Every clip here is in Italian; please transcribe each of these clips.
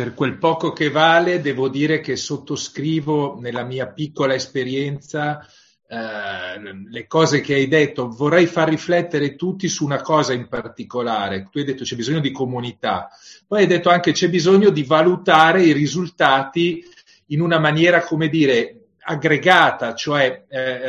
Per quel poco che vale, devo dire che sottoscrivo nella mia piccola esperienza le cose che hai detto. Vorrei far riflettere tutti su una cosa in particolare. Tu hai detto c'è bisogno di comunità, poi hai detto anche c'è bisogno di valutare i risultati in una maniera, come dire, aggregata, cioè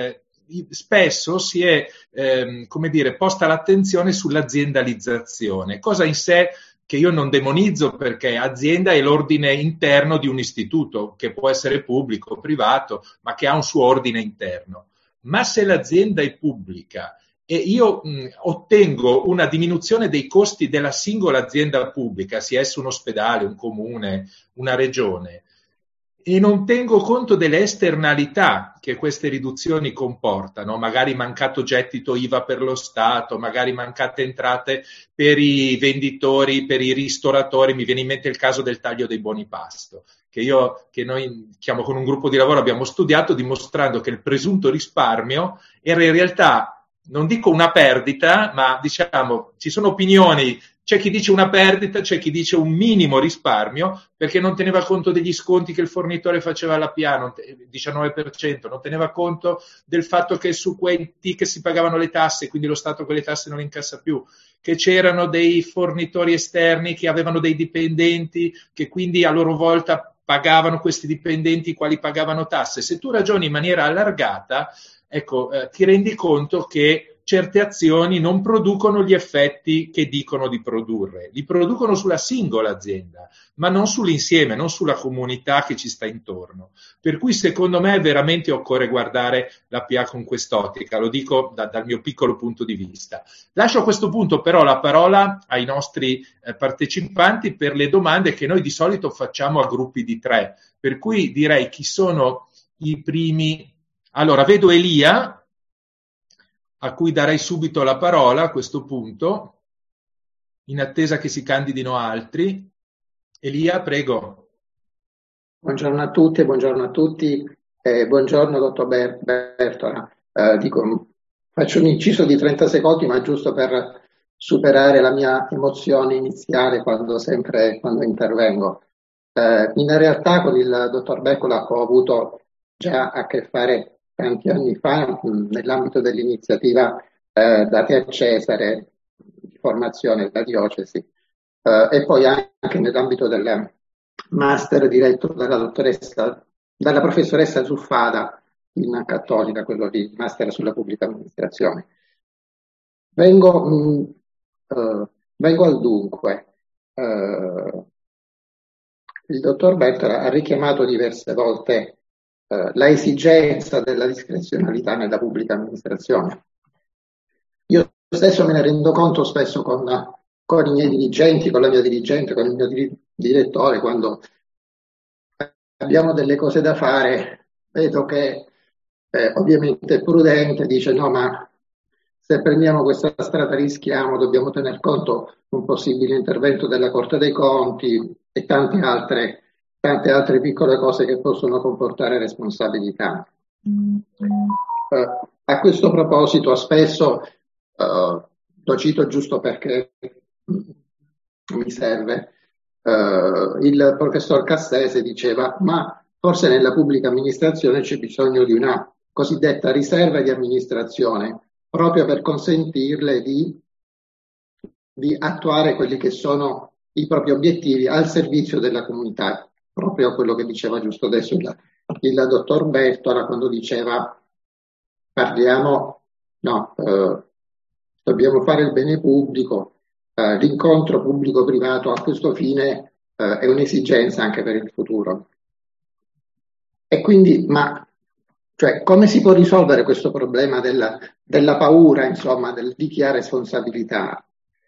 spesso si è, come dire, posta l'attenzione sull'aziendalizzazione, cosa in sé che io non demonizzo perché azienda è l'ordine interno di un istituto, che può essere pubblico o privato, ma che ha un suo ordine interno. Ma se l'azienda è pubblica e io ottengo una diminuzione dei costi della singola azienda pubblica, sia esso un ospedale, un comune, una regione, e non tengo conto delle esternalità che queste riduzioni comportano, magari mancato gettito IVA per lo Stato, magari mancate entrate per i venditori, per i ristoratori, mi viene in mente il caso del taglio dei buoni pasto, che noi con un gruppo di lavoro abbiamo studiato dimostrando che il presunto risparmio era in realtà, non dico una perdita, ma diciamo ci sono opinioni. C'è chi dice una perdita, c'è chi dice un minimo risparmio perché non teneva conto degli sconti che il fornitore faceva alla PA, 19%, non teneva conto del fatto che su quei ticket si pagavano le tasse, quindi lo Stato quelle tasse non le incassa più, che c'erano dei fornitori esterni che avevano dei dipendenti che quindi a loro volta pagavano questi dipendenti i quali pagavano tasse. Se tu ragioni in maniera allargata, ecco, ti rendi conto che certe azioni non producono gli effetti che dicono di produrre, li producono sulla singola azienda, ma non sull'insieme, non sulla comunità che ci sta intorno. Per cui secondo me veramente occorre guardare la PA con quest'ottica, lo dico dal mio piccolo punto di vista. Lascio a questo punto però la parola ai nostri partecipanti per le domande che noi di solito facciamo a gruppi di 3, per cui direi chi sono i primi. Allora, vedo Elia, a cui darei subito la parola a questo punto, in attesa che si candidino altri. Elia, prego. Buongiorno a tutti, buongiorno dottor Bertola. Faccio un inciso di 30 secondi, ma giusto per superare la mia emozione iniziale quando intervengo. In realtà con il dottor Bertola ho avuto già a che fare tanti anni fa nell'ambito dell'iniziativa Date a Cesare di formazione della diocesi e poi anche nell'ambito del master diretto dalla professoressa Zuffada in Cattolica, quello di master sulla pubblica amministrazione. Vengo, vengo al dunque. Il dottor Bertola ha richiamato diverse volte la esigenza della discrezionalità nella pubblica amministrazione. Io stesso me ne rendo conto spesso con i miei dirigenti, con la mia dirigente, con il mio direttore, quando abbiamo delle cose da fare, vedo che ovviamente è prudente, dice no, ma se prendiamo questa strada rischiamo, dobbiamo tener conto di un possibile intervento della Corte dei Conti e tante altre piccole cose che possono comportare responsabilità. A questo proposito, spesso lo cito giusto perché mi serve. Il professor Cassese diceva: ma forse nella pubblica amministrazione c'è bisogno di una cosiddetta riserva di amministrazione, proprio per consentirle di attuare quelli che sono i propri obiettivi al servizio della comunità, proprio quello che diceva giusto adesso il dottor Bertola quando diceva parliamo, no, dobbiamo fare il bene pubblico, l'incontro pubblico-privato a questo fine è un'esigenza anche per il futuro. E quindi, cioè, come si può risolvere questo problema della paura, insomma, di chi ha responsabilità?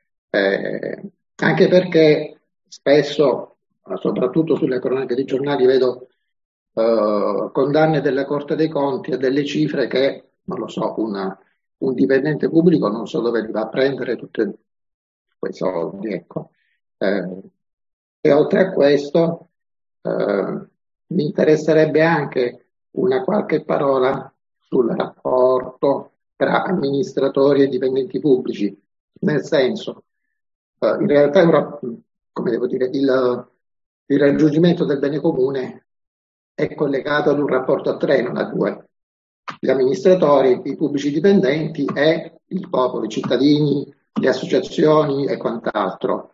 Anche perché spesso, soprattutto sulle cronache dei giornali, vedo condanne della Corte dei Conti a delle cifre che, non lo so, un dipendente pubblico non so dove li va a prendere tutti quei soldi, ecco. E oltre a questo, mi interesserebbe anche una qualche parola sul rapporto tra amministratori e dipendenti pubblici, nel senso, in realtà come devo dire, il raggiungimento del bene comune è collegato ad un rapporto a tre, non a due. Gli amministratori, i pubblici dipendenti e il popolo, i cittadini, le associazioni e quant'altro.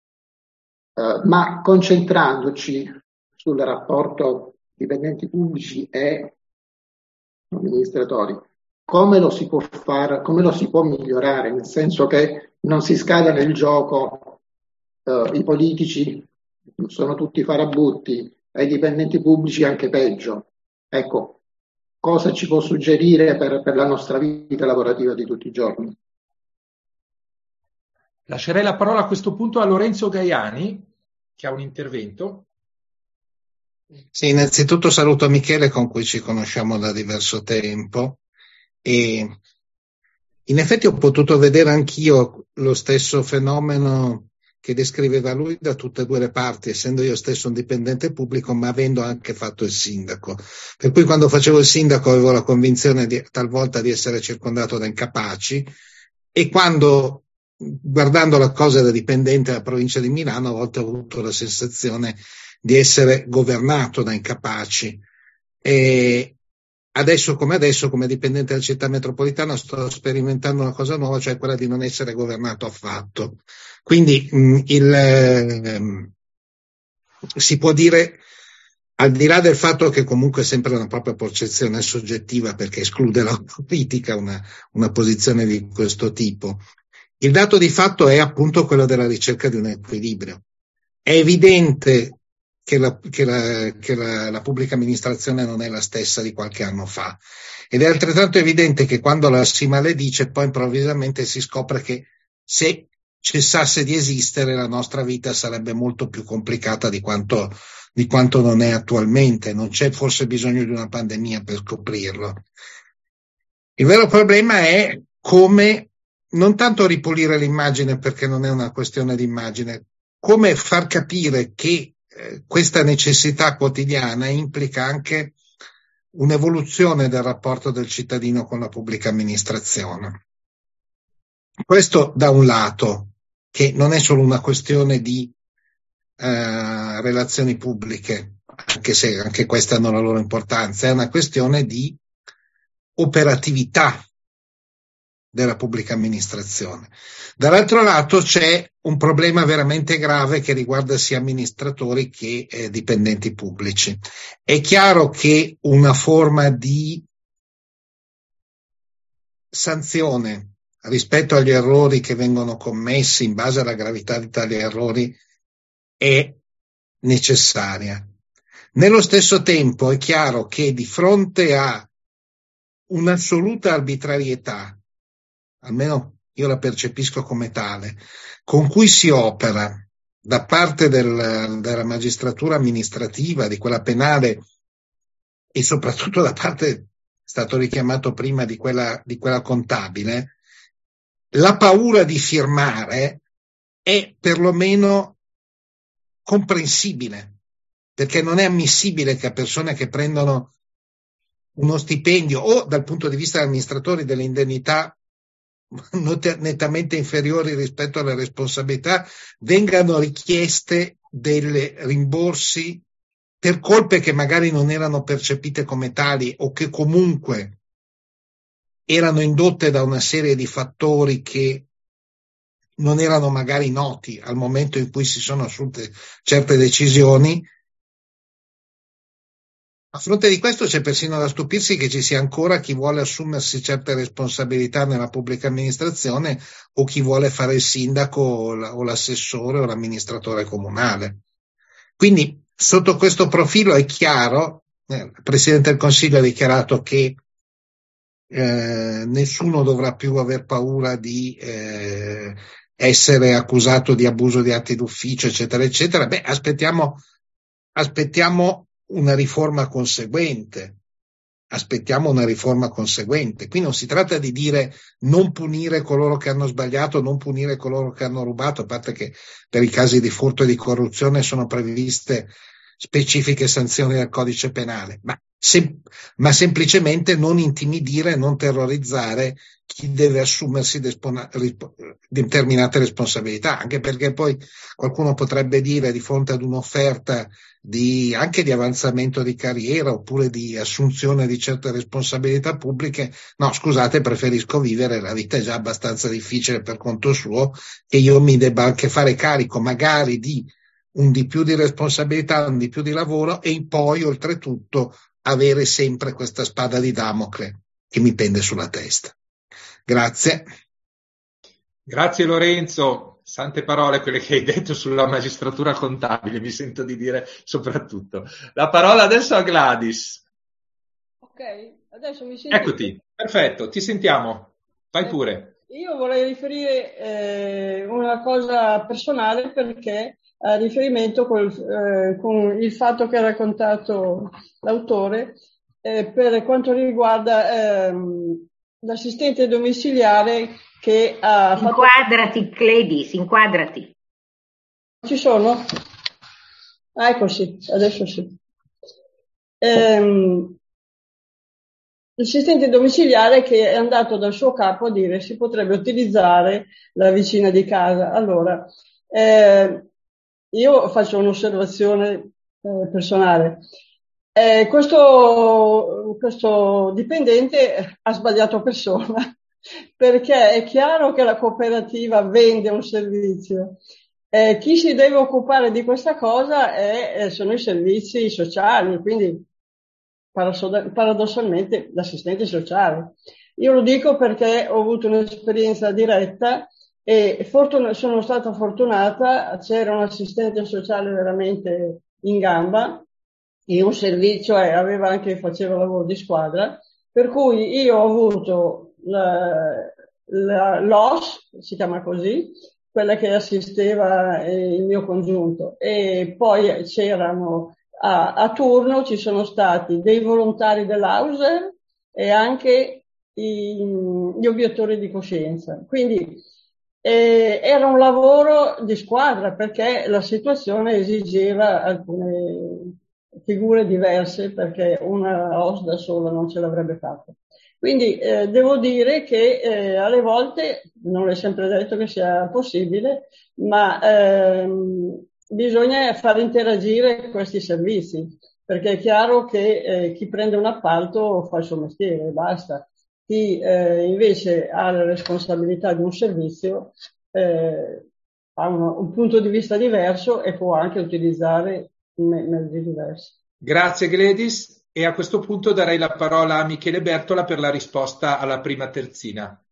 Ma concentrandoci sul rapporto dipendenti pubblici e amministratori, come lo si può fare, come lo si può migliorare, nel senso che non si scada nel gioco, i politici sono tutti farabutti e i dipendenti pubblici anche peggio. Ecco, cosa ci può suggerire per la nostra vita lavorativa di tutti i giorni? Lascerei la parola a questo punto a Lorenzo Gaiani, che ha un intervento. Sì, innanzitutto saluto Michele con cui ci conosciamo da diverso tempo e in effetti ho potuto vedere anch'io lo stesso fenomeno che descriveva lui da tutte e due le parti, essendo io stesso un dipendente pubblico, ma avendo anche fatto il sindaco. Per cui quando facevo il sindaco avevo la convinzione talvolta di essere circondato da incapaci e quando, guardando la cosa da dipendente della provincia di Milano, a volte ho avuto la sensazione di essere governato da incapaci. E adesso, come dipendente della città metropolitana, sto sperimentando una cosa nuova, cioè quella di non essere governato affatto. Quindi si può dire, al di là del fatto che comunque è sempre una propria percezione soggettiva, perché esclude la politica una posizione di questo tipo, il dato di fatto è appunto quello della ricerca di un equilibrio. È evidente che la pubblica amministrazione non è la stessa di qualche anno fa ed è altrettanto evidente che quando la si maledice poi improvvisamente si scopre che se cessasse di esistere la nostra vita sarebbe molto più complicata di quanto non è attualmente. Non c'è forse bisogno di una pandemia per scoprirlo. Il vero problema è come non tanto ripulire l'immagine, perché non è una questione di immagine, come far capire che questa necessità quotidiana implica anche un'evoluzione del rapporto del cittadino con la pubblica amministrazione. Questo da un lato, che non è solo una questione di relazioni pubbliche, anche se anche queste hanno la loro importanza, è una questione di operatività della pubblica amministrazione. Dall'altro lato c'è un problema veramente grave che riguarda sia amministratori che dipendenti pubblici. È chiaro che una forma di sanzione rispetto agli errori che vengono commessi in base alla gravità di tali errori è necessaria. Nello stesso tempo è chiaro che di fronte a un'assoluta arbitrarietà, almeno io la percepisco come tale, con cui si opera da parte della magistratura amministrativa, di quella penale e soprattutto da parte, è stato richiamato prima, di quella contabile, la paura di firmare è perlomeno comprensibile, perché non è ammissibile che a persone che prendono uno stipendio o dal punto di vista degli amministratori delle indennità nettamente inferiori rispetto alle responsabilità vengano richieste dei rimborsi per colpe che magari non erano percepite come tali o che comunque erano indotte da una serie di fattori che non erano magari noti al momento in cui si sono assunte certe decisioni. A fronte di questo c'è persino da stupirsi che ci sia ancora chi vuole assumersi certe responsabilità nella pubblica amministrazione o chi vuole fare il sindaco o l'assessore o l'amministratore comunale. Quindi sotto questo profilo è chiaro, il Presidente del Consiglio ha dichiarato che nessuno dovrà più aver paura di essere accusato di abuso di atti d'ufficio, eccetera, eccetera. Beh, aspettiamo una riforma conseguente. Qui non si tratta di dire non punire coloro che hanno sbagliato, non punire coloro che hanno rubato, a parte che per i casi di furto e di corruzione sono previste specifiche sanzioni del codice penale, ma ma semplicemente non intimidire, non terrorizzare chi deve assumersi determinate responsabilità, anche perché poi qualcuno potrebbe dire di fronte ad un'offerta anche di avanzamento di carriera oppure di assunzione di certe responsabilità pubbliche, no, scusate, preferisco vivere, la vita è già abbastanza difficile per conto suo, che io mi debba anche fare carico magari di un di più di responsabilità, un di più di lavoro e poi oltretutto avere sempre questa spada di Damocle che mi pende sulla testa. Grazie. Grazie Lorenzo, sante parole quelle che hai detto sulla magistratura contabile, mi sento di dire soprattutto. La parola adesso a Gladys. Ok, adesso mi sento. Eccoti, perfetto, ti sentiamo, vai pure. Io vorrei riferire una cosa personale perché a riferimento con il fatto che ha raccontato l'autore per quanto riguarda l'assistente domiciliare che ha fatto... Inquadrati, Gladys, inquadrati. Ci sono? Ah, ecco sì, adesso sì. L'assistente domiciliare che è andato dal suo capo a dire si potrebbe utilizzare la vicina di casa. Allora, io faccio un'osservazione personale. Questo dipendente ha sbagliato persona, perché è chiaro che la cooperativa vende un servizio. Chi si deve occupare di questa cosa sono i servizi sociali, quindi paradossalmente l'assistente sociale. Io lo dico perché ho avuto un'esperienza diretta e sono stata fortunata, c'era un assistente sociale veramente in gamba e un servizio faceva lavoro di squadra, per cui io ho avuto l'OS, si chiama così, quella che assisteva il mio congiunto, e poi c'erano a turno ci sono stati dei volontari dell'Auser e anche gli obiettori di coscienza. Quindi era un lavoro di squadra perché la situazione esigeva alcune figure diverse, perché una OS da sola non ce l'avrebbe fatta. Quindi devo dire che alle volte, non è sempre detto che sia possibile, ma bisogna far interagire questi servizi, perché è chiaro che chi prende un appalto fa il suo mestiere e basta. Chi invece ha la responsabilità di un servizio ha un punto di vista diverso e può anche utilizzare mezzi diversi. Grazie Gladys, e a questo punto darei la parola a Michele Bertola per la risposta alla prima terzina.